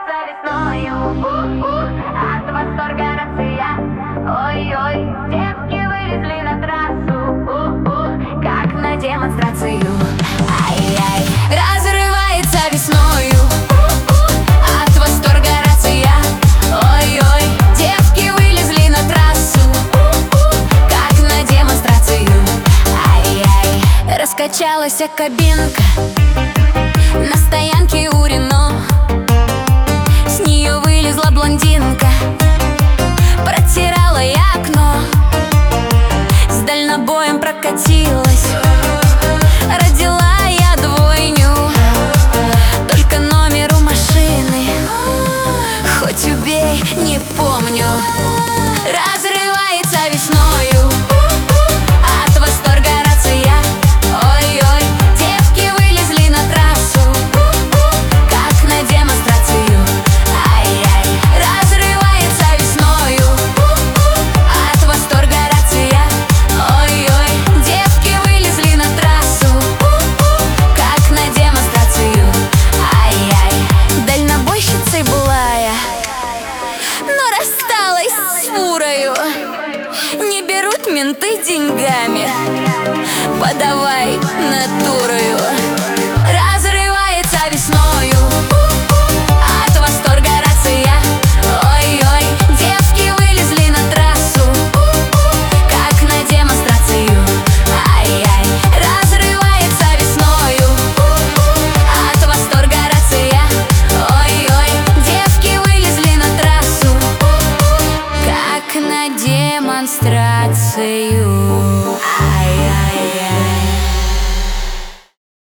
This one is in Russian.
разрывается весною. От восторга рация. Ой-ой, девки вылезли на трассу, как на демонстрацию. Ай-яй, разрывается весною. От восторга рация. Ой-ой, девки вылезли на трассу, как на демонстрацию. Ай-яй, раскачалась кабинка на стоянке у Рено. С нее вылезла блондинка, протирала я окно, с дальнобоем прокатилась. Родила я двойню, только номер у машины хоть убей, не помню. Разрывается весною. От восторга рация. Ой-ой, девки вылезли на трассу, как на демонстрацию. Ай-яй, разрывается весною. От восторга рация. Ой-ой, девки вылезли на трассу, как на демонстрацию. Ай-яй, дальнобойщицей была я, но рассталась с фурою. Не берут менты деньгами, подавай